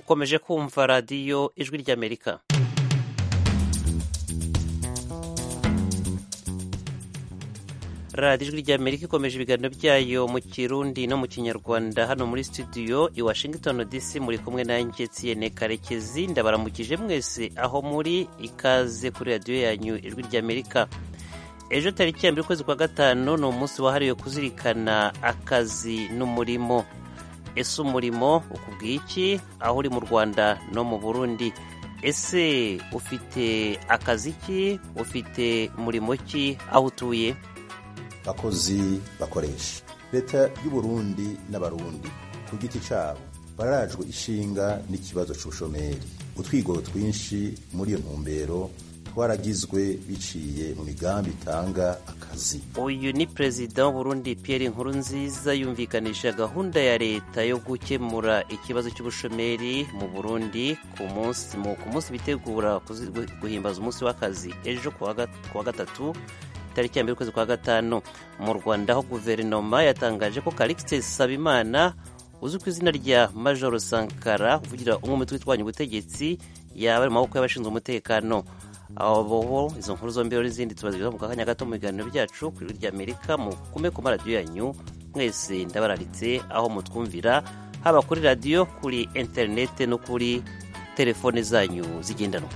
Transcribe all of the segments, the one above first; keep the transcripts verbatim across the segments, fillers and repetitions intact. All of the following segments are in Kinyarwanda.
mukomeje kumva radiyo ijwi ry'Amerika. radiyo ijwi ry'Amerika ikomeje ibiganiro byayo mu Kirundi no mu Kinyarwanda. Hano muri studio i Washington D C muri kumwe nanjye Etienne Karekezi. Ndabaramukije mwese aho muri, ikaze kuri radiyo yanyu ijwi ry'Amerika. Ejo tariki ya mbere ukwezi kwa gatanu ni umunsi wahariwe kuzirikana akazi n'umurimo. Ese umurimo ukubwiye iki aho uri mu Rwanda no mu Burundi? Ese ufite akazi ki? Ufite umurimo ki aho utuye? Bakozi bakoresha leta y'u Burundi n'abarundi ku giti cyabo barajwe ishinga n'ikibazo cy'ubushomeri. Utwigoro twinshi muri iyo ntumbero twaragizwe biciye mu migambi itanga akazi. Uyu ni Perezida w'u Burundi Pierre Nkurunziza yumvikanisha gahunda ya leta yo gukemura ikibazo cy'ubushomeri mu Burundi ku munsi mu ku munsi bitegura guhimbaza umunsi w'akazi ejo ku wa gatatu tariki ya mbere ukwezi kwa gatanu. Mu Rwanda ho guverinoma yatangaje ko Calixte Sabimana uzwi ku izina rya Major Sankara uvugira umwe mu twitwanya ubutegetsi yaba mu maboko y'abashinzwe umutekano. Abo izo nkuru zombi n'izindi tubazira mu kanya gato mu biganiro byacu kuri ry'Amerika. mu kume ku maradiyo yanyu mwese ndabararitse aho mutwumvira, haba kuri radiyo, kuri internet no kuri telefone zanyu zigendanwa.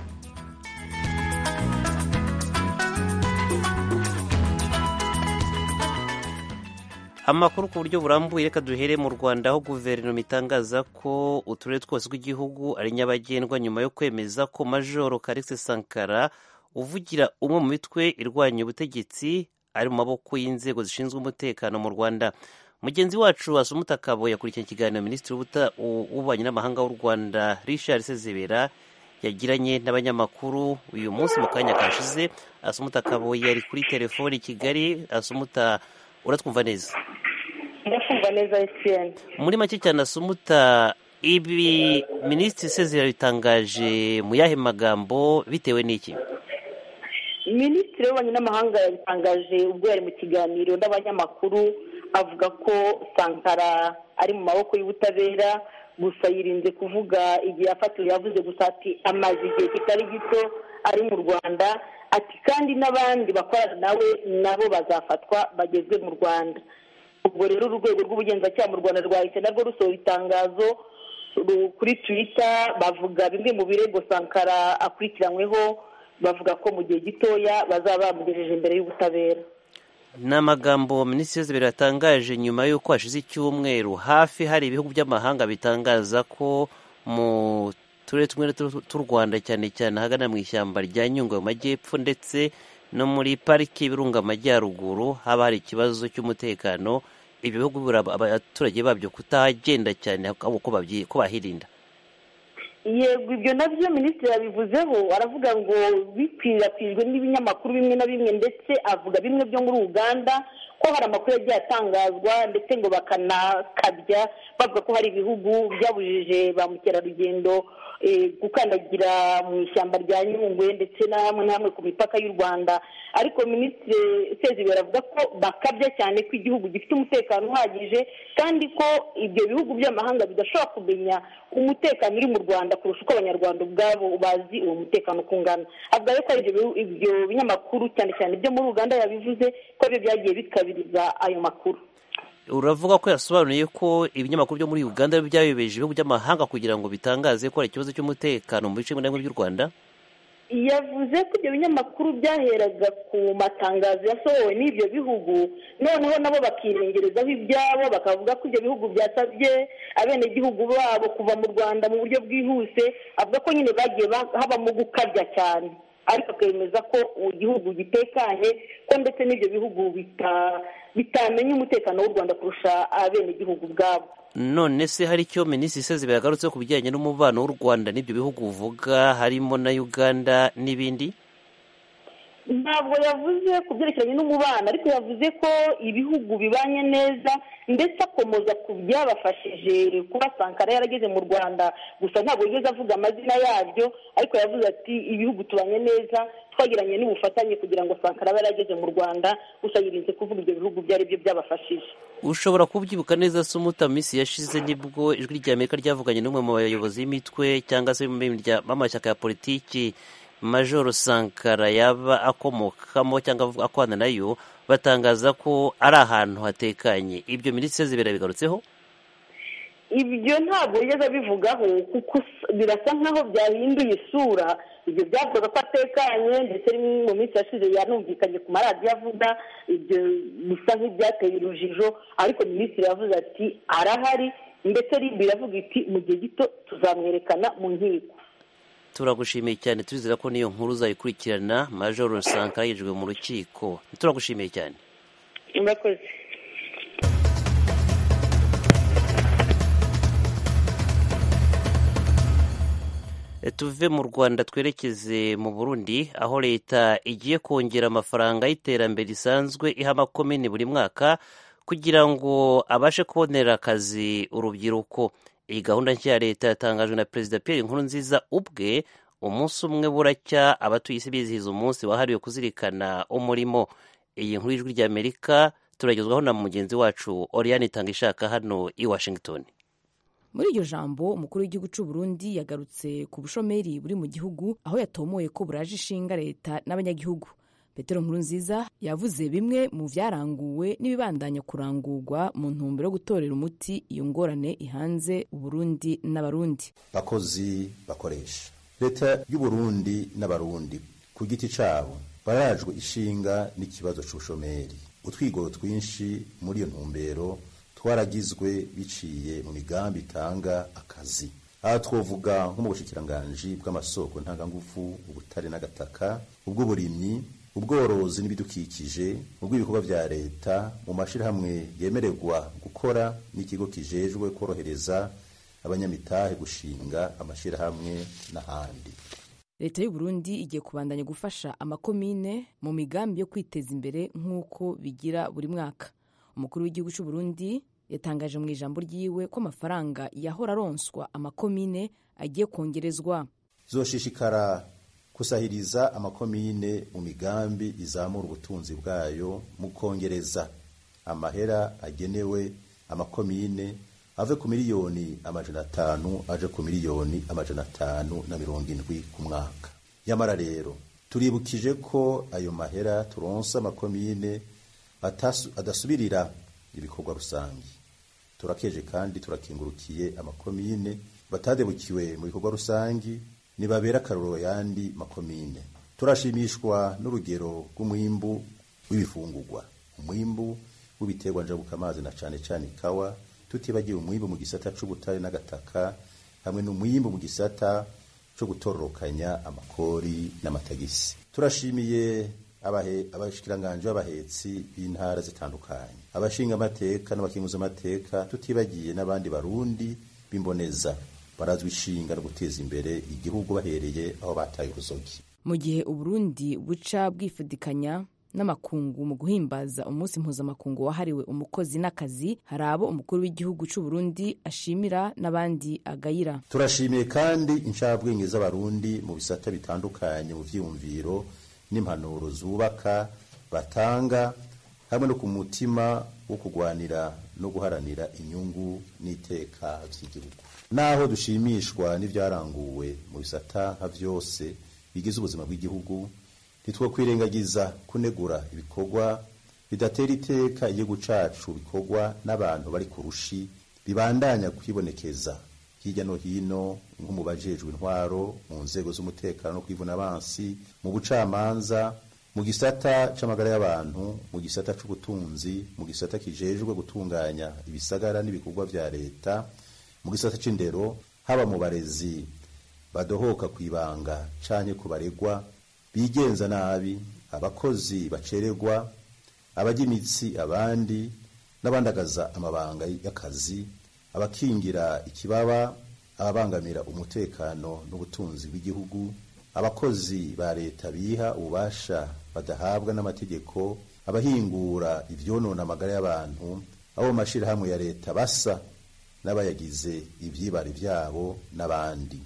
Amakuru ku buryo burambuye, reka duhere mu Rwanda aho guverinoma itangaza ko uturere twose tw'igihugu ari nyabagendwa nyuma yo kwemeza ko Major Calixte Sankara uvugira umwe mu mitwe irwanya ubutegetsi ari mu maboko y'inzego zishinzwe umutekano mu Rwanda. Mugenzi wacu Asumuta Kabo yakurikiye ikiganiro Minisitiri w'Ububanyi n'Amahanga w'u Rwanda Richard Sezibera yagiranye n'abanyamakuru uyu munsi mu kanya kashize. Asumuta Kabo yari kuri telefoni i Kigali. Asumuta, uratwumva neza? Ndakumva neza Etienne. Muri make cyane Asumuta, ibi Minisitiri Sezibera bitangaje mu yahe magambo bitewe n'iki? Minisitiri w'Ububanyi n'Amahanga yabitangaje ubwo yari mu kiganiro n'abanyamakuru, avuga ko Sankara ari mu maboko y'ubutabera, gusa yirinze kuvuga igihe afatiwe. Yavuze gusa ati amaze igihe kitari gito ari mu Rwanda, ati kandi n'abandi bakorana nawe nabo bazafatwa bagezwe mu Rwanda. Ubwo rero urwego rw'ubugenzacyaha mu Rwanda rwahise narwo rusohora itangazo kuri Twitter, bavuga bimwe mu birego Sankara akurikiranyweho, bavuga ko mu gihe gitoya bazaba bamugejeje imbere y'ubutabera. Ni amagambo Minisitiri Sezibera yatangaje nyuma y'uko hashize icyumweru hafi hari ibihugu by'amahanga bitangaza ko mu turere tumwe tw'u Rwanda cyane cyane ahagana mu ishyamba rya Nyungwe mu majyepfo ndetse no muri pariki y'Ibirunga Amajyaruguru haba hari ikibazo cy'umutekano. Ibyo bihugu abaturage babyo kutagenda cyane ko bahirinda. Yego, ibyo nabyo Minisitiri yabivuzeho, aravuga ngo bikwirakwijwe n'ibinyamakuru bimwe na bimwe, ndetse avuga bimwe byo muri Uganda ko hari amakuru yagiye atangazwa ndetse ngo bakanakabya bavuga ko hari ibihugu byabujije ba mukerarugendo gukandagira mu ishyamba rya Nyungwe ndetse na hamwe na hamwe ku mipaka y'u Rwanda. Ariko Minisitiri Sezibera avuga ko bakabya cyane ko igihugu gifite umutekano uhagije kandi ko ibyo bihugu by'amahanga bidashobora kumenya umutekano uri mu Rwanda kurusha uko abanyarwanda ubwabo bazi uwo mutekano kungana. Avuga ko ibyo binyamakuru cyane cyane byo muri Uganda yabivuze ko byo byagiye bikabiriza ayo makuru. Uravuga ko yasobanuye ko ibinyamakuru byo muri Uganda byayobeje ibihugu by'amahanga kugira ngo bitangaze ko hari ikibazo cy'umutekano mu bice bimwe na bimwe by'u Rwanda? Yavuze ko ibyo binyamakuru byaheraga ku matangazo yasohowe n'ibyo bihugu, noneho nabo bakirengerezaho ibyabo bakavuga ko ibyo bihugu byasabye abenegihugu babo kuva mu Rwanda mu buryo bwihuse. Avuga ko nyine bagiye habamo gukabya cyane, ariko akemeza ko igihugu gitekanye, ko ndetse n'ibyo bihugu bitamenya umutekano w'u Rwanda kurusha abenegihugu ubwabo. None se hari icyo Minisitiri Sezibera yagarutse ku bijyanye n'umubano w'u Rwanda n'ibyo bihugu uvuga harimo na Uganda n'ibindi? ntabwo yavuze ku byerekeranye n'umubano, ariko yavuze ko ibihugu bibanye neza, ndetse akomoza ku byabafashije kuba Sankara yarageze mu Rwanda. Gusa ntabwo yigeze avuga amazina yabyo, ariko yavuze ati ibihugu tubanye neza, twagiranye n'ubufatanye kugira ngo Sankara abe yarageze mu Rwanda. Gusa yirinze kuvuga ibyo bihugu ibyo ari byo byabafashije. Ushobora kubyibuka neza se umuta minsi yashize nibwo ijwi ry'Amerika ryavuganye n'umwe mu bayobozi b'imitwe cyangwa se b'amashyaka ya politiki Major Sankara yaba akomokamo cyangwa akwana nayo, batangaza ko ari ahantu hatekanye. Ibyo Minisitiri Zibera bigarutseho? Ibyo ntabwo yigeze abivugaho, kuko birasa nkaho byahinduye isura. Ibyo byavuga ko atekanye, ndetse mu minsi yashize yanumvikanye ku maradiyo avuga ibyo bisa nk'ibyateye urujijo, ariko Minisitiri yavuze ati arahari, ndetse biravuga iti mu gihe gito tuzamwerekana mu nkiko. Turagushimiye cyane, turizera ko niyo nkuru uzayikurikirana. Major Sankara yijwe mu rukiko. Turagushimiye cyane. Murakoze. Tuve mu Rwanda twerekeze mu Burundi, aho leta igiye kongera amafaranga y'iterambere risanzwe iha amakomini buri mwaka kugira ngo abashe kubonera akazi urubyiruko. Iyi gahunda nshya ya leta yatangajwe na Perezida Pierre Nkurunziza ubwe umunsi umwe buracya abatuye isi bizihiza umunsi wahariwe kuzirikana umurimo. Iyi nkuru y'ijwi ry'Amerika turagezwaho na mugenzi wacu Oriane Itangishaka hano i Washington. Muri iryo jambo umukuru w'igihugu cy'u Burundi yagarutse ku bushomeri buri mu gihugu, aho yatomoye ko buraje ishinga leta n'abanyagihugu. Petero Nkurunziza yavuze bimwe mu byaranguwe n'ibibandanya kurangurwa mu ntumbero yo gutorera umuti iyo ngorane ihanze Uburundi n'abarundi. Bakozi bakoresha leta y'u Burundi n'abarundi ku giti cabo barajwe ishinga n'ikibazo c'ubushomeri. Utwigoro twinshi muri iyo ntumbero twaragizwe biciye mu migambi itanga akazi. Aha twovuga nko mu bushikiranganji bw'amasoko ntangangufu, ubutare n'agataka, ubw'uburimyi, ubworozi n'ibidukikije, ubw'ibikorwa vya leta, mu mashirahamwe yemererwa gukora n'ikigo kijejwe korohereza abanyamitahe gushinga amashirahamwe n'ahandi. Leta y'u Burundi igiye kubandanya gufasha amakomine mu migambi yo kwiteza imbere nk'uko bigira buri mwaka. Umukuru w'igihugu cy'u Burundi yatangaje mu ijambo ryiwe ko amafaranga yahora aronswa amakomine agiye kongerezwa. Zoshishikara kusahiriza amakomine mu migambi izamura ubutunzi bwayo mu kongereza amahera agenewe amakomine ave ku miliyoni amajana atanu aje ku miliyoni amajana atanu na mirongo indwi ku mwaka. Yamara rero turibukije ko ayo mahera turonsa amakomine adasubirira ibikorwa rusangi. Turakeje kandi turakingurukiye amakomine batadebukiwe mu bikorwa rusangi nibabera akarorero yandi makomine. Turashimishwa n'urugero rw'umwimbu w'ibifungurwa, umwimbu w'ibiterwa njabukamazi na cane cane ikawa, tutibagiye umwimbu mu gisata c'ubutare n'agataka, hamwe n'umwimbu mu gisata co gutororokanya amakori n'amatagisi. Turashimiye abahe abashikiranganje b'abahetsi b'intara zitandukanye, abashinga amateka n'abakinguza amateka, tutibagiye n'abandi barundi bimboneza barazwi ishinga no guteza imbere igihugu bahereye aho bataye uruzogi. Mu gihe Uburundi buca bwifudikanya n'amakungu mu guhimbaza umunsi mpuzamakungu wahariwe umukozi n'akazi, hari abo umukuru w'igihugu cy'u Burundi ashimira n'abandi agayira. Turashimiye kandi incabwenge z'abarundi mu bisata bitandukanye mu vyiyumviro n'impanuro zubaka batanga, hamwe no ku mutima wo kugwanira no guharanira inyungu n'iteka by'igihugu. Naho dushimishwa n'ivyaranguwe mu bisata nka vyose bigize ubuzima bw'igihugu, nitwo kwirengagiza kunegura ibikorwa bidatera iteka igihugu cacu bikorwa n'abantu bari kurushi bibandanya kwibonekeza hirya no hino, nko mu bajejwe intwaro, mu nzego z'umutekano no kwivuna abansi, mu bucamanza, mu gisata c'amagara y'abantu, mu gisata c'ubutunzi, mu gisata kijejwe gutunganya ibisagara n'ibikorwa vya leta, mu gisata c'indero, haba mu barezi badohoka kwibanga canke kubaregwa bigenza nabi, abakozi bacererwa, abajya imitsi abandi n'abandagaza amabanga y'akazi, abakingira ikibaba, ababangamira umutekano n'ubutunzi bw'igihugu, abakozi ba leta biha ububasha badahabwa n'amategeko, abahingura ivyonona amagara y'abantu, abo mashirahamwe ya leta basa n'abayagize ivyibare vyabo n'abandi.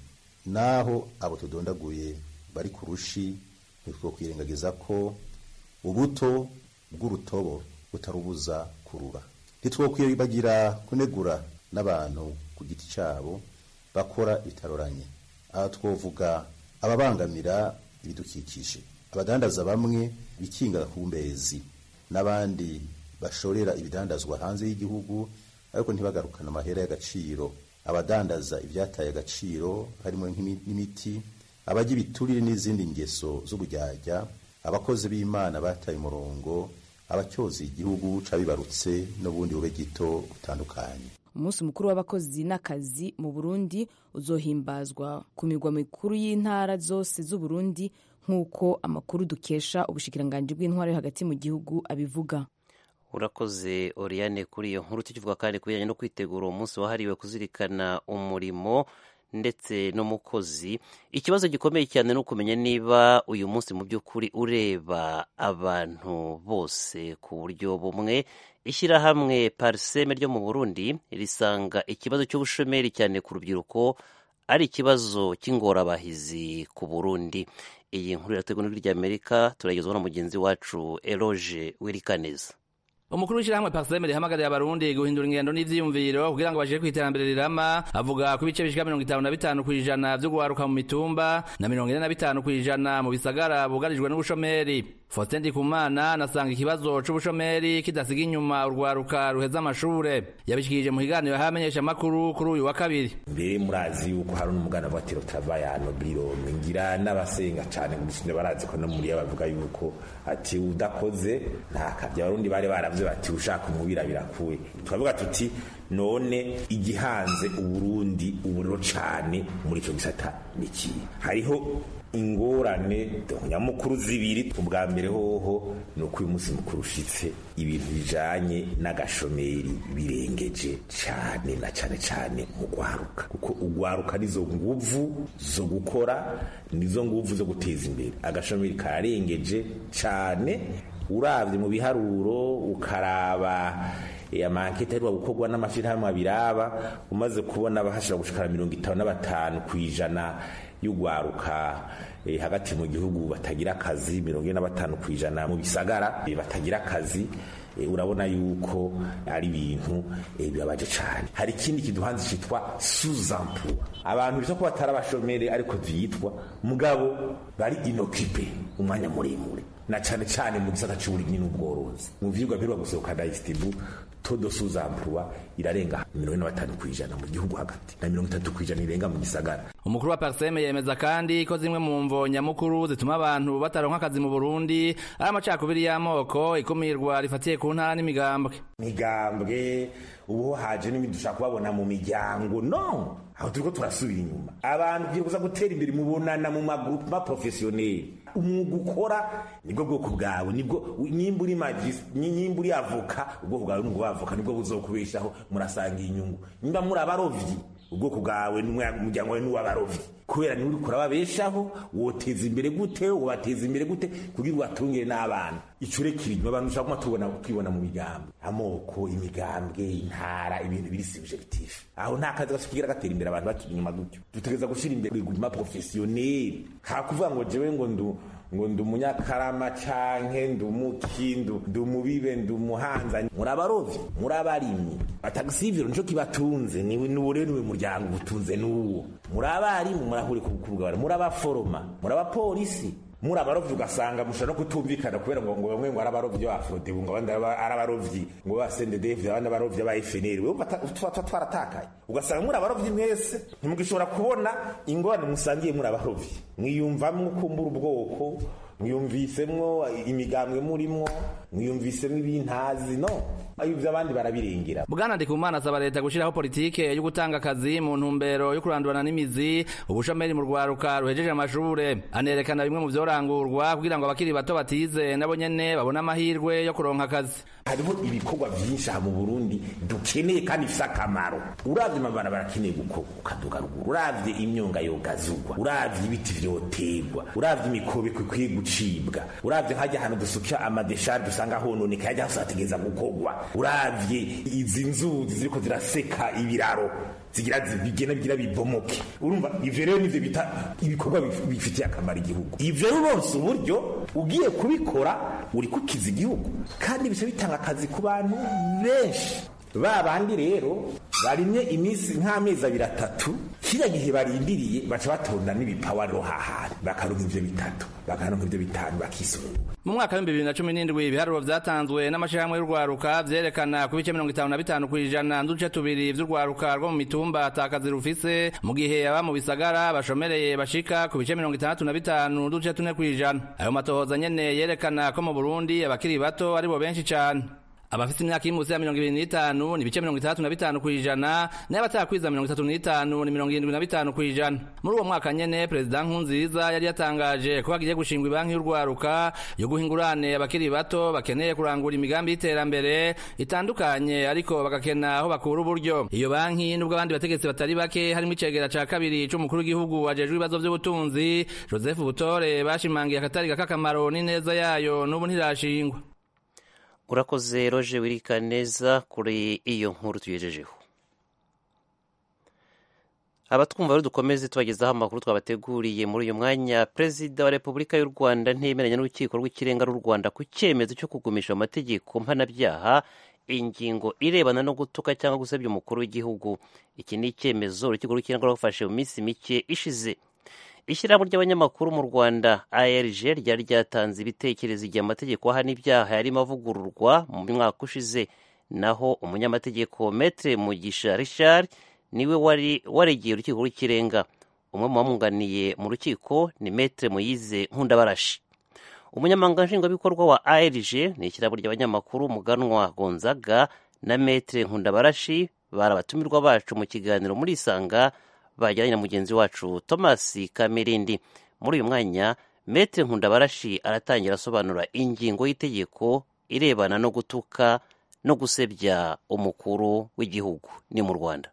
Naho abo tudondaguye bari kurushi, nitwo kwirengagiza ko ubuto bw'urutobo butarubuza kurura. Nitwo kwibagira kunegura n'abantu ku giti cabo bakora bitaroranye. Aha twovuga ababangamira ibidukikije, abadandaza bamwe bikinga kumbezi, n'abandi bashorera ibidandazwa hanze y'igihugu ariko ntibagarukana amahera y'agaciro, abadandaza ivyataye agaciro harimo nk'imiti, abagira ibiturire n'izindi ngeso z'ubujyajya, abakozi b'Imana bataye umurongo, abacyozi igihugu cabibarutse n'ubundi bube gito butandukanye. Umunsi mukuru w'abakozi n'akazi mu Burundi uzohimbazwa ku migwa mikuru y'intara zose z'u Burundi nk'uko amakuru dukesha ubushikiranganji bw'intwaro yo hagati mu gihugu abivuga. Urakoze Oriane kuri iyo nkuru. Tukivuga kandi kubijanye no kwitegura umunsi wahariwe kuzirikana umurimo ndetse n'umukozi, ikibazo gikomeye cyane no kumenya niba uyu munsi mu by'ukuri ureba abantu bose ku buryo bumwe. Ishyirahamwe Parseme ryo mu Burundi risanga ikibazo cy'ubushomeri cyane ku rubyiruko ari ikibazo cy'ingorabahizi ku Burundi. Iyi nkuru irategwa n'ijwi ry'Amerika, turagezwa na mugenzi wacu Eloge Wirikaneza. Umukuru w'ishyirahamwe Parseme rihamagariye abarundi guhindura ingendo n'ivyiyumviro kugira ngo bashike kw'iterambere rirama. Avuga ku bice bishika mirongo itanu na bitanu kw'ijana vyo guharuka mu mitumba na mirongo ine na bitanu kw'ijana mu bisagara bugarijwe n'ubushomeri. Faustin Ndikumana anasanga ikibazo c'ubushomeri kidasiga inyuma urwaruka ruheza amashure. Yabishikirije mu kiganiro hamenyesha makuru kuri uyu wa kabiri. Mbere murazi yuko hari n'umugana vatiro travayano biro ngira n'abasenga cyane gusinde barazi ko no muri bavuga yuko ati udakoze nta kabya. Abarundi bari baravye bati ushaka umubira birakuwe. Twavuga tuti none igihanze Uburundi uburiro cyane muri ico gisata niki. Hariho ingorane nyamukuru zibiri. Ubwa mbere hoho nuko uyu munsi mukuru ushitse ibintu bijanye n'agashomeri birengeje cyane na cyane cyane mu gwaruka, kuko ugwaruka nizo nguvu zo gukora, nizo nguvu zo guteza imbere. Agashomeri karengeje cyane, uravye mu biharuro ukaraba ya mankete rwa gukorwa n'amashirahamwe abiraba, umaze kubona bahashira gushikara mirongo itanu na batanu kwijana y'ugwaruka eh, hagati mu gihugu batagira akazi, mirongo ine na batanu kwijana mu bisagara eh, batagira akazi. Eh, urabona yuko ari ibintu eh, bibabaje cyane. Hari ikindi kiduhanze citwa sous-emploi, abantu biso ko batarabashomere ariko vyitwa mugabo bari inokipe umwanya muremure, na cyane cyane mu gisata cy'uburimyi n'ubworozi. Mu vyigwa birwa gusohoka daistibu todo sous-emploi irarenga mirongo ine na batanu kwijana mu gihugu hagati na mirongo itatu kwijana irenga mu gisagara. Umukuru wa Parseme yemeza kandi ko zimwe mu mvo nyamukuru zituma abantu bataronka akazi mu Burundi ari amacakubiri y'amoko, ikumirwa rifatiye ku ntara n'imigambwe. Migambwe ubu haje n'ibindi dushaka kubabona mu miryango, no aho turiko turasubira inyuma. Abantu byibuza gutera imbere mu bonana mu magroupe ma professionnel. Umwuga ukora nibwo bwoko bwawe, nibwo nyimburi magis nyimburi avoka, ubwo bwawe n'ubwo bavoka nibwo buzokubeshaho. Murasanga inyungu nimba muri abarovyi, ubwoko bwawe n'umuryango wawe n'uwabarovyi, kubera ni uri kurababeshaho. Woteza imbere gute? Ubateza imbere gute kugira watungire n'abana? Icurekirije abantu ushaka tubona kwibona mu migambo, amoko, imigambwe, intara, ibintu biri subjectif. Aho nta kazi gasukigira gatera imbere abantu bakinyuma gutyo. Dutegeza gushira imbere guma professionnel, ha kuvuga ngo jewe ngo ndu ngo ndu munyakarama canke ndu mukindu ndu mubibe ndu muhanza. Murabarovyi, murabarimyi, atagisiviro nico kibatunze, ni n'uburenwe muryango butunze n'uwo. Murabari murahuri kukurugara, murabaforoma, murabapolisi, murabarovyi ugasanga mushaka no kutumvikana kubera ngo ngo bamwe ngo arabarovyi ba Frode ngo abandi arabarovyi ngo ba C N D D F abandi abarovyi ba F N L. We twaratakaye ugasanga murabarovyi mwese ntimugishobora kubona ingorane musangiye. Murabarovyi mwiyumvamwe kumbura ubwoko, mwiyumvisemwo imigambwe murimwo, mwiyumvisemwo ibintazi, no ivyo abandi barabirengera. Bwana Ndikumana asaba leta gushiraho politike yo gutanga akazi mu ntumbero yo kurandurana n'imizi ubushomeri mu rwaruka ruhejeje amashure. Anerekana bimwe mu vyorangurwa kugira ngo abakiri bato batize nabo nyene babone amahirwe yo kuronka akazi. Hariho ibikorwa vyinshi mu Burundi dukeneye kandi bifise akamaro. Uravye amabara barakeneye gukorwa ukaduga ruguru, uravye imyonga yogazugwa, uravye ibiti vyoterwa, uravye imikobe kwikwiye gucibwa, uravye hajya hano dusuka amadeshari dusanga hononeka hajya hasategeza gukorwa, uravye izi nzuzi ziriko ziraseka ibiraro zigira zibigena bigira bibomoke. Urumva ivyo rero nivyo bita ibikorwa bifitiye akamaro igihugu. Ivyo rwose uburyo ugiye kubikora uri kukiza igihugu kandi bice bitanga akazi ku bantu benshi. Ba bandi rero barimye imisi nk'amezi abiri atatu kiriya gihe barindiriye baca batonda n'ibipawaro hahari bakaronka ivyo bitatu bakaronka ivyo bitanu bakisubira. Mu mwaka wa bibiri na cumi n'indwi ibiharuro vyatanzwe n'amashirahamwe y'urwaruka vyerekana ku bice mirongo itanu na bitanu kw'ijana n'uduce tubiri vy'urwaruka rwo mu mitumba atakazi rufise, mu gihe aba mu bisagara bashomereye bashika ku bice mirongo itandatu na bitanu n'uduce tune kw'ijana. Ayo matohoza nyene yerekana ko mu Burundi abakiri bato aribo benshi cane. Abafite imyaka iri munsi ya mirongo ibiri n'itanu ni ibice mirongo itandatu na bitanu kw'ijana, nayo abatakwiza mirongo itatu n'itanu ni mirongo irindwi na bitanu kw'ijana. Muri uwo mwaka nyene Perezida Nkurunziza yari yatangaje ko bagiye gushingwa ibanki y'urwaruka yo guha ingurane abakiri bato bakeneye kurangura imigambi y'iterambere itandukanye ariko bagakena aho bakura uburyo. Iyo banki nubwo abandi bategetsi batari bake harimo icegera ca kabiri c'umukuru w'igihugu ajejwe ibibazo vy'ubutunzi Joseph Butore bashimangiye akatari k'akamaro n'ineza yayo n'ubu ntirashingwa. Urakoze Roje Wirikaneza kuri iyo nkuru tuyejejeho. Abatwumva rero dukomeze tubagezaho amakuru twabateguriye muri uyu mwanya. Perezida wa Repubulika y'u Rwanda ntemeranya n'urukiko rw'ikirenga rw'u Rwanda ku cyemezo cyo kugumisha amategeko mpanabyaha ingingo irebana no gutuka cyangwa gusebya umukuru w'igihugu. Iki ni icyemezo urukiko rw'ikirenga rwafashe mu minsi mike ishize. Ishyirahamwe ry'abanyamakuru mu Rwanda A R G ryari ryatanze ibitekerezo igihe amategeko ahana ibyaha yarimo avugururwa mu mwaka ushize, naho umunyamategeko Maître Mugisha Richard niwe wari waregeye urukiko rw'ikirenga. Umwe mu bamwunganiye mu rukiko ni Maître Moise Nkundabarashi. Umunyamabanga nshingwabikorwa wa A R G ni ishyirahamwe ry'abanyamakuru Muganwa Gonzaga na Maître Nkundabarashi bari abatumirwa bacu mu kiganiro muri Isanga bajyanye na mugenzi wacu Thomas Kamirindi. Muri uyu mwanya Maître Nkundabarashi aratangira asobanura ingingo y'itegeko irebana no gutuka no gusebya umukuru w'igihugu ni mu Rwanda.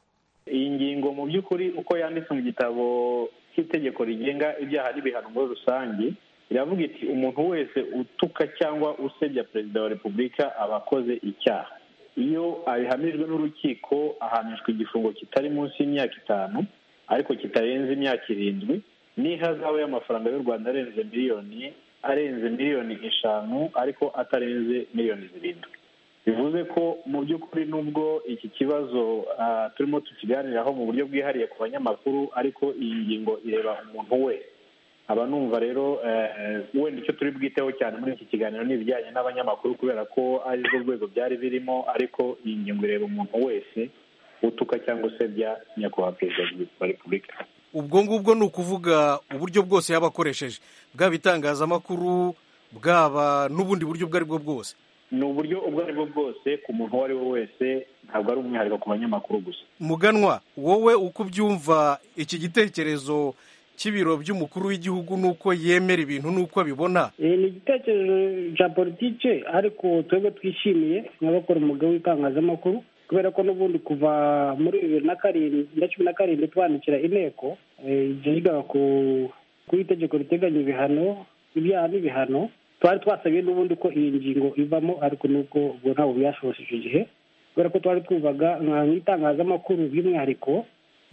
Iyi ngingo mu by'ukuri uko yanditse mu gitabo cy'itegeko rigenga ibyaha n'ibihano muri rusange iravuga iti umuntu wese utuka cyangwa usebya perezida wa repubulika aba akoze icyaha. Iyo abihamijwe n'urukiko ahanishwa igifungo kitari munsi y'imyaka itanu ariko kitarenze imyaka irindwi n'ihazabu y'amafaranga y'u Rwanda arenze miliyoni arenze miliyoni eshanu ariko atarenze miliyoni zirindwi. Bivuze ko mu by'ukuri nubwo iki kibazo uh, turimo tukiganiraho mu buryo bwihariye ku banyamakuru ariko iyi ngingo ireba umuntu wese. Aba numva rero wenda icyo turi bwiteho cyane muri iki kiganiro ni ibijyanye n'abanyamakuru kubera ko ari rwo rwego byari birimo, ariko iyi ngingo ireba umuntu wese utuka cyangwa usebya nyakubahwa perezida wa repubulika. Ubwo ngubwo ni ukuvuga uburyo bwose yaba akoresheje, bwaba itangazamakuru bwaba n'ubundi buryo ubwo ari bwo bwose. Ni uburyo ubwo ari bwo bwose ku muntu uwo ari we wese, ntabwo ari umwihariko ku banyamakuru gusa. Muganwa, wowe uko ubyumva iki gitekerezo cy'ibiro by'umukuru w'igihugu nuko yemera ibintu nuko abibona? Ni igitekerezo cya politike ariko twebwe twishimiye nk'abakora umwuga w'itangazamakuru kubera ko n'ubundi kuva muri bibiri na karindwi na cumi na karindwi twandikira inteko yigaga ku itegeko riteganya ibihano ibyaha n'ibihano, twari twasabiye n'ubundi ko iyi ngingo ivamo, ariko nuko ubwo ntabwo byashobotse icyo gihe kubera ko twari twubaga nk'itangazamakuru by'umwihariko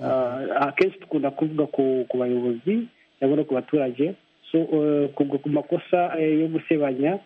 akenshi dukunda kuvuga ku bayobozi cyangwa no ku baturage, so ku makosa yo gusebanya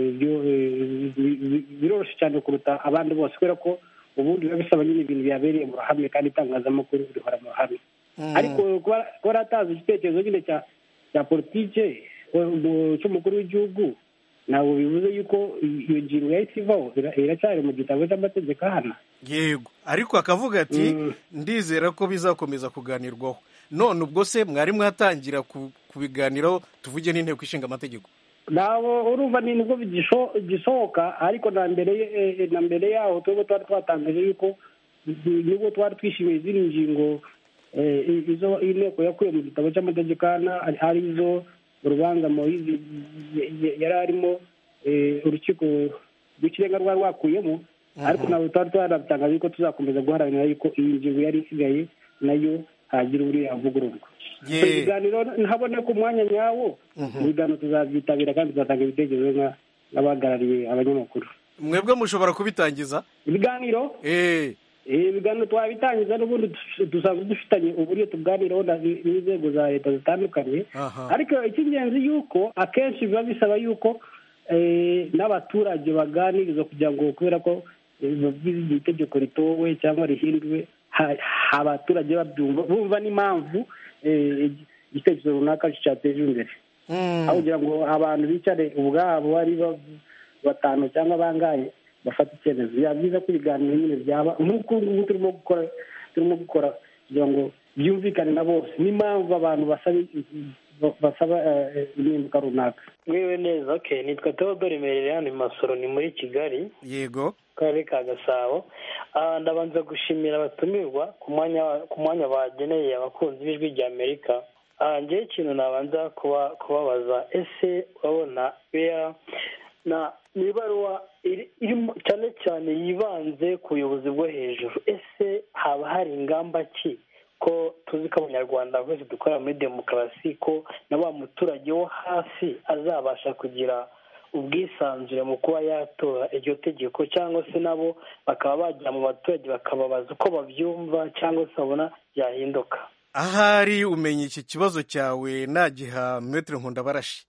biroroshye cyane kuruta abandi bose kubera ko ubundi biba bisaba nyine ibintu byabereye mu ruhame kandi itangazamakuru rihora mu ruhame. Ariko kuba yaratanze igitekerezo nyine cya politike cy'umukuru w'igihugu ntabwo bivuze yuko iyo ngingo yahise ivaho, iracyari mu gitabo cy'amategeko ahana. Yego, ariko akavuga ati ndizera ko bizakomeza kuganirwaho. None ubwo se mwari mwatangira kubiganiraho, tuvuge n'inteko ishinga amategeko? nabo urumva ni nibwo bigisohoka ariko na mbere na mbere yaho twebwe twari twatangaje yuko nibwo twari twishimiye izindi ngingo izo inteko yakuye mu gitabo cy'amategeko ari izo urubanza Moise yari arimo urukiko rw'ikirenga rwari rwakuyemo ariko ntabwo twari twaratangaje ko tuzakomeza guharanira yuko iyi ngingo yari isigaye nayo hagira uri avugururwa ibiganiro ntabona ko umwanya nyawo ibiganiro tuzabyitabira kandi tuzatanga ibitekerezo n'abahagarariye abanyamakuru. Mwebwe mushobora kubitangiza ibiganiro ibiganiro twabitangiza n'ubundi dusanzwe dufitanye uburyo tuganiraho n'inzego za leta zitandukanye ariko icy'ingenzi yuko akenshi biba bisaba yuko n'abaturage baganiriza kugira ngo kubera ko itegeko ritowe cyangwa rihinduwe abaturage babyumva bumva n'impamvu igitekerezo runaka cyateje imbere aho kugira ngo abantu bicare ubwabo ari batanu cyangwa bangaye bafata icyemezo biba byiza ko ibiganiro nyine byaba nk'uko ngubu turimo gukora turimo gukora kugira ngo byumvikane na bose n'impamvu abantu basaba basaba impinduka runaka. Mwiwe neza okay nitwa Theodore Mererane Masoro ni muri Kigali yego karere ka Gasabo. Ndabanza gushimira abatumirwa ku mwanya ku mwanya bageneye abakunzi b'ijwi rya Amerika. Ngewe ikintu nabanza kuba kubabaza ese urabona bea na nibaruwa iri cyane cyane yibanze ku buyobozi bwo hejuru ese haba hari ingamba ki ko tuzi ko abanyarwanda bose dukora muri demokarasi ko na wa muturage wo hasi azabasha kugira ubwisanzure mu kuba yatora iryo tegeko cyangwa se nabo bakaba bajya mu baturage bakababaza uko babyumva cyangwa se babona byahinduka. Ahari umenya iki kibazo cyawe nagiha Maître Nkundabarashi.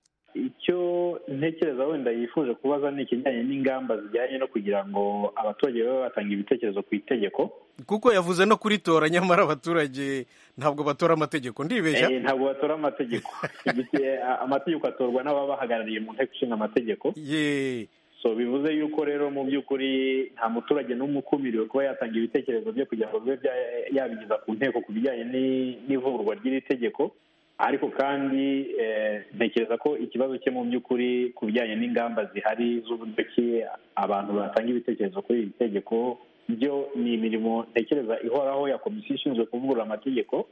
Icyo ntekereza wenda yifuje kubaza ni ikijyanye n'ingamba zijyanye no kugira ngo abaturage babe batanga ibitekerezo ku itegeko kuko yavuze no kuritora nyamara abaturage ntabwo batora amategeko ndibeshya ntabwo batora amategeko amategeko atorwa n'ababahagarariye mu nteko ishinga amategeko ye so bivuze yuko rero mu by'ukuri nta muturage n'umwe ukumiriwe kuba yatanga ibitekerezo bye kugira ngo bibe yabigeza ku nteko ku bijyanye n'ivugururwa ry'iri tegeko ariko kandi ntekereza ko ikibazo cye mu by'ukuri ku bijyanye n'ingamba zihari z'uburyo ki abantu batanga ibitekerezo kuri iri tegeko byo ni imirimo ntekereza ihoraho ya komisiyo ishinzwe kuvugurura amategeko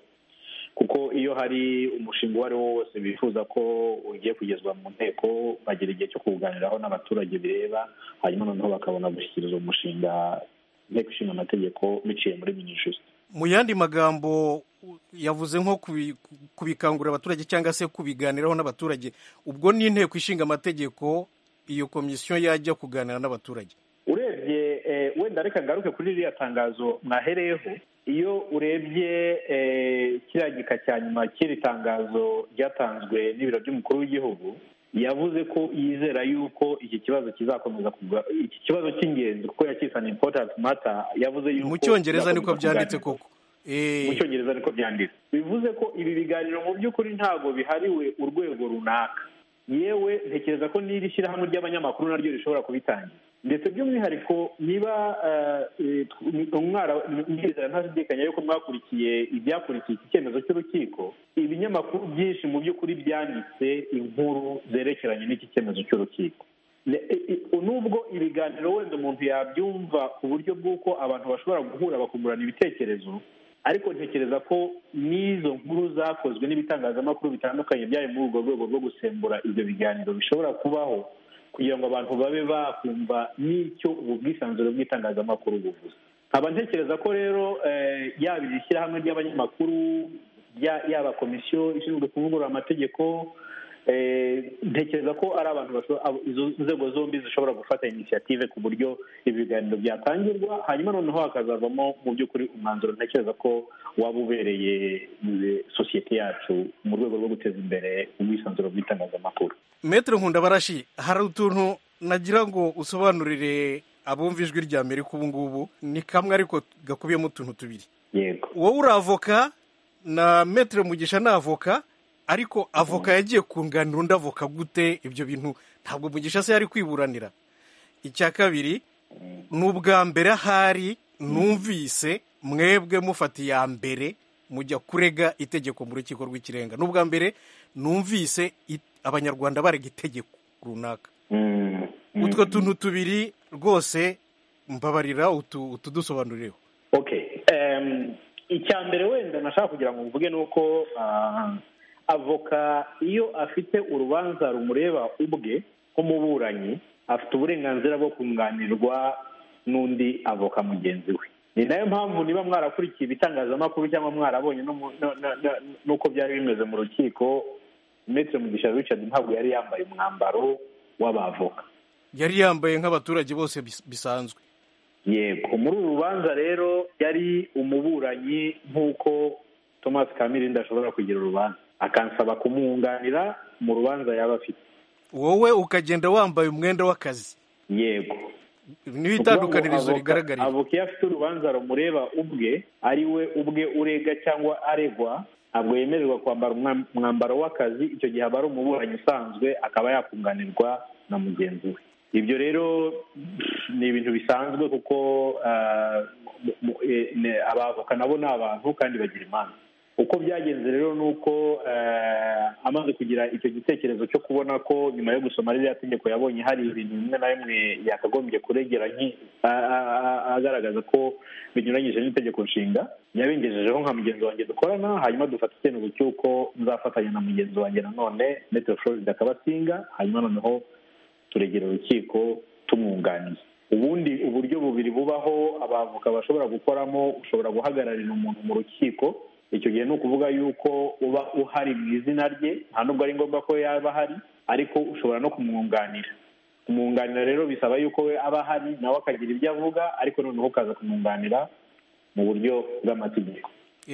kuko iyo hari umushinga uwo ari wo wose bifuza ko ugiye kugezwa mu nteko bagira igihe cyo kuwuganiraho n'abaturage bireba hanyuma noneho bakabona gushyikiriza umushinga inteko ishinga amategeko biciye muri minisitiri. Mu yandi magambo yavuze nko kubikangurira abaturage cyangwa se kubiganiraho n'abaturage ubwo ni inteko ishinga amategeko iyo komisiyo yajya kuganira n'abaturage. Urebye wenda reka ngaruke kuri ririya tangazo mwahereyeho iyo urebye kiriya gika cya nyuma cy'iri tangazo ryatanzwe n'ibiro by'umukuru w'igihugu yavuze ko yizera yuko iki kibazo kizakomeza kugwa iki kibazo cy'ingenzi kuko yakisa an important matter yavuze yuko mu cyongereza niko byanditse koko mu cyongereza niko byanditse bivuze ko ibi biganiro mu by'ukuri ntabwo bihariwe urwego runaka yewe ntekereza ko n'iri shyirahamwe ry'abanyamakuru naryo rishobora kubitangira ndetse by'umwihariko niba umwara nizera ntashidikanya yuko mwakurikiye ibyakurikiye iki cyemezo cy'urukiko ibinyamakuru byinshi mu by'ukuri byanditse inkuru zerekeranye n'iki cyemezo cy'urukiko nubwo ibiganiro wenda umuntu yabyumva ku buryo bw'uko abantu bashobora guhura bakungurana ibitekerezo ariko ntekereza ko n'izo nkuru zakozwe n'ibitangazamakuru bitandukanye byari muri urwo rwego rwo gusembura ibyo biganiro bishobora kubaho kugira ngo abantu babe bakumva n'icyo ubu bwisanzure bw'itangazamakuru buvuze. Nkaba ntekereza ko rero yaba iri shyirahamwe ry'abanyamakuru yaba komisiyo ishinzwe kuvugurura amategeko ntekereza ko ari abantu izo nzego zombi zishobora gufata inisiyative ku buryo ibi biganiro byatangirwa hanyuma noneho hakazavamo mu by'ukuri umwanzuro ntekereza ko waba ubereye sosiyete yacu mu rwego rwo guteza imbere ubwisanzure bw'itangazamakuru. Maître Nkundabarashi hari utuntu nagira ngo usobanurire abumva ijwi rya Amerika ubu ngubu ni kamwe ariko gakubiyemo utuntu tubiri. Yego. Wowe uri avoka na Maître Mugisha ni avoka ariko avoka yagiye kunganira undi avoka gute ibyo bintu ntabwo Mugisha se yari kwiburanira. Icya kabiri ni ubwa mbere ahari numvise mwebwe mufata iya mbere mujya kurega itegeko mu rukiko rw'ikirenga. Ni ubwa mbere numvise abanyarwanda barega itegeko runaka utwo tuntu tubiri rwose mbabarira utudusobanurireho. icya mbere wenda nashaka kugira ngo mvuge ni uko avoka iyo afite urubanza rumureba ubwe nk'umuburanyi afite uburenganzira bwo kunganirwa n'undi avoka mugenzi we. ni nayo mpamvu niba mwarakurikiye ibitangazamakuru cyangwa mwarabonye n'uko byari bimeze mu rukiko, Maître Mugisha Richard ntabwo yari yambaye umwambaro w'abavoka, yari yambaye nk'abaturage bose bisanzwe. Yego, muri uru rubanza rero yari umuburanyi nk'uko Thomas Kamirindi ashobora kugira urubanza akansaba kumwunganira mu rubanza yaba afite, wowe ukagenda wambaye umwenda w'akazi. Yego, niho itandukanirizo rigaragarira. Avoka iyo afite urubanza rumureba ubwe ari we ubwe urega cyangwa aregwa, ntabwo yemererwa kwambara umwambaro w'akazi. Icyo gihe aba ari umuburanyi usanzwe, akaba yakunganirwa na mugenzi we. Ibyo rero ni ibintu bisanzwe kuko abavoka nabo ni abantu kandi bagira imanza. Uko byagenze rero ni uko amaze kugira icyo gitekerezo cyo kubona ko nyuma yo gusoma ririya tegeko yabonye hari ibintu bimwe na bimwe yakagombye kuregera agaragaza ko binyuranyije n'itegeko nshinga, yabengejejeho nka mugenzi wanjye dukorana, hanyuma dufata icyemezo cy'uko nzafatanya na mugenzi wanjye nanone Maître Floride Akabasinga, hanyuma noneho turegera urukiko tumwunganiye. Ubundi uburyo bubiri bubaho abavoka bashobora gukoramo, ushobora guhagararira umuntu mu rukiko. Icyo gihe ni ukuvuga yuko uba uhari mu izina rye, nta nubwo ari ngombwa ko yaba ahari, ariko ushobora no kumwunganira. Kumwunganira rero bisaba yuko we aba ahari nawe akagira ibyo avuga, ariko noneho ukaza kumwunganira mu buryo bw'amategeko.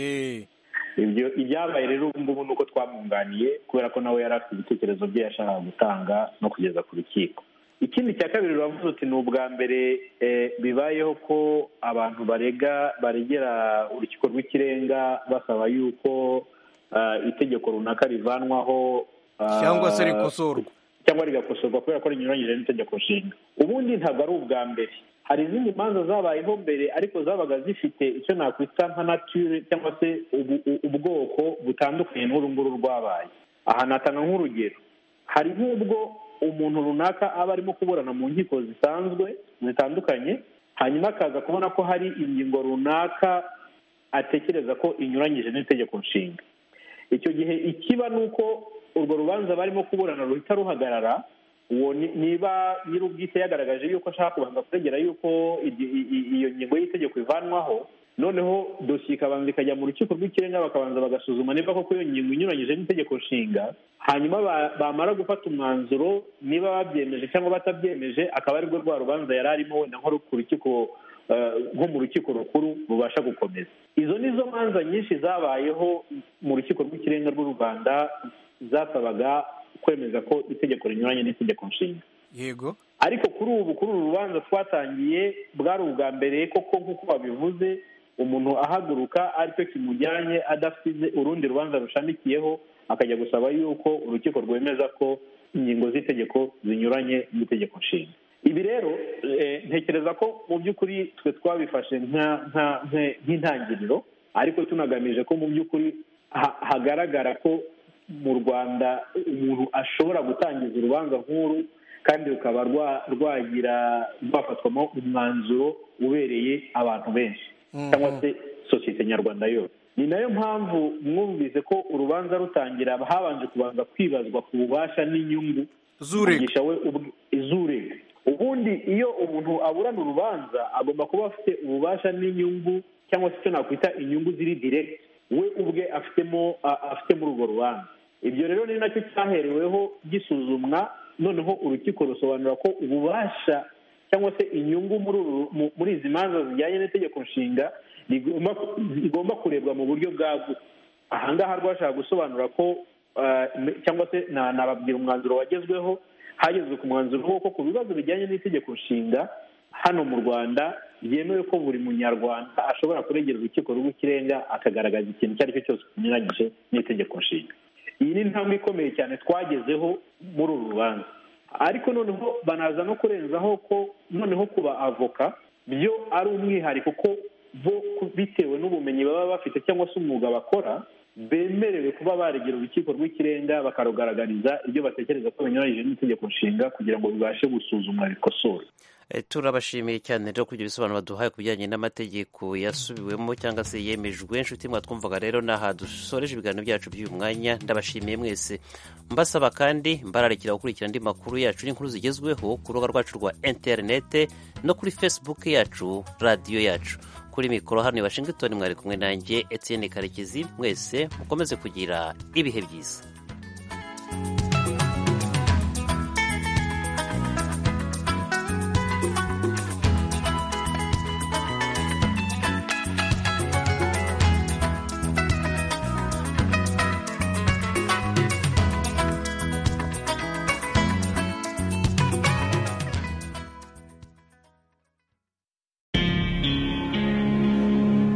Ibyo ibyabaye rero ubu ngubu ni uko twamwunganiye, kubera ko nawe yari afite ibitekerezo bye yashakaga gutanga no kugeza ku rukiko. Ikindi cya kabiri uravuze uti ni ubwa mbere bibayeho ko abantu barega baregera urukiko rw'ikirenga basaba yuko itegeko runaka rivanwaho cyangwa se rikosorwa cyangwa rigakosorwa kubera ko rinyuranyije n'itegeko nshinga. Ubundi ntabwo ari ubwa mbere, hari izindi manza zabayeho mbere ariko zabaga zifite icyo nakwita nka nature cyangwa se ubwoko butandukanye n'uru nguru rwabaye. Aha natanga nk'urugero, hari nk'ubwo umuntu runaka aba arimo kuburana mu nkiko zisanzwe zitandukanye, hanyuma akaza kubona ko hari ingingo runaka atekereza ko inyuranyije n'itegeko nshinga. Icyo gihe ikiba ni uko urwo rubanza barimo kuburana ruhita ruhagarara. Uwo niba nyir'ubwite yagaragaje yuko ashaka kubanza kuregera yuko iyo ngingo y'itegeko ivanwaho, noneho dosiye ikabanza ikajya mu rukiko rw'ikirenga bakabanza bagasuzuma niba koko iyo ngingo inyuranyije n'itegeko nshinga, hanyuma bamara gufata umwanzuro niba babyemeje cyangwa batabyemeje, akaba aribwo rwa rubanza yari arimo wenda nko ku rukiko nko mu rukiko rukuru rubasha gukomeza. Izo nizo manza nyinshi zabayeho mu rukiko rw'ikirenga rw'u Rwanda zasabaga kwemeza ko itegeko rinyuranye n'itegeko nshinga. Yego, ariko kuri ubu kuri uru rubanza twatangiye bwari ubwa mbere koko nk'uko babivuze, umuntu ahaguruka aricyo kimujyanye adafite urundi rubanza rushamikiyeho, akajya gusaba yuko urukiko rwemeza ko ingingo z'itegeko zinyuranye n'itegeko nshinga. Ibi rero ntekereza ko mu by'ukuri twe twabifashe nk'intangiriro, ariko tunagamije ko mu by'ukuri hagaragara ko mu Rwanda umuntu ashobora gutangiza urubanza nk'uru kandi rukaba rwagira rwafatwamo umwanzuro ubereye abantu benshi cyangwa se sosiyete nyarwanda yose. Ni nayo mpamvu mwumvise ko urubanza rutangira habanje kubanza kwibazwa ku bubasha n'inyungu z'urega z'urega. Ubundi iyo umuntu aburana urubanza agomba kuba afite ububasha n'inyungu cyangwa se icyo nakwita inyungu ziri direct we ubwe afitemo afite muri urwo rubanza. Ibyo rero ni nacyo cyahereweho gisuzumwa, noneho urukiko rusobanura ko ububasha cyangwa se inyungu muri izi manza zijyanye n'itegeko nshinga rigomba kurebwa mu buryo bwagutse. Aha ngaha rwashaka gusobanura ko cyangwa se nababwira umwanzuro wagezweho, hagezwe ku mwanzuro ko ku bibazo bijyanye n'itegeko nshinga hano mu Rwanda byemewe ko buri munyarwanda ashobora kuregera urukiko rw'ikirenga akagaragaza ikintu icyo ari cyo cyose kinyuranyije n'itegeko nshinga. Iyi ni intambwe ikomeye cyane twagezeho muri uru rubanza, ariko noneho banaza no kurenzaho ko noneho kuba avoka byo ari umwihariko ko bo bitewe n'ubumenyi baba bafite cyangwa se umwuga bakora, bemerewe kuba baregera urukiko rw'ikirenga bakarugaragariza ibyo batekereza ko binyuranyije n'itegeko nshinga kugira ngo bibashe gusuzumwa bikosore. Turabashimiye cyane rero kugira ibisobanuro baduhaye ku bijyanye n'amategeko yasubiwemo cyangwa se yemejwe. Inshuti mwatwumvaga rero n'aha dusoreje ibiganiro byacu by'uyu mwanya. Ndabashimiye mwese, mbasaba kandi mbararikira gukurikira andi makuru yacu n'inkuru zigezweho ku rubuga rwacu rwa interinete no kuri Facebook yacu, radiyo yacu. Kuri mikoro hano i Washington mwari kumwe nanjye Etienne Karekezi. Mwese mukomeze kugira ibihe byiza.